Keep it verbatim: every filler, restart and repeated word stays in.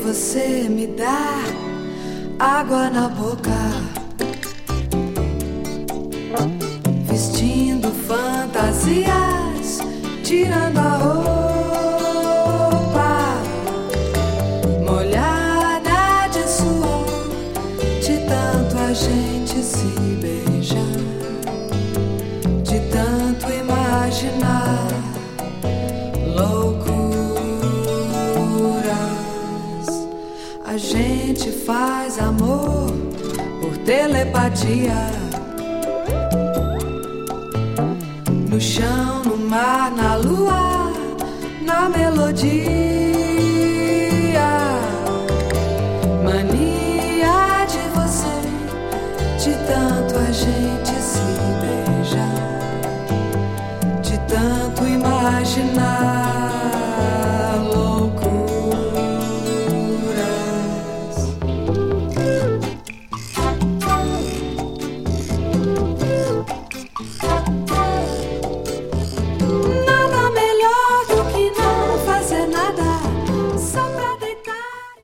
você me dá água na boca, vestindo fantasias, tirando a roupa, molhada de suor, de tanto a gente se beijar, de tanto imaginar loucuras. A gente faz amor por telepatia, no chão, no mar, na lua, na melodia.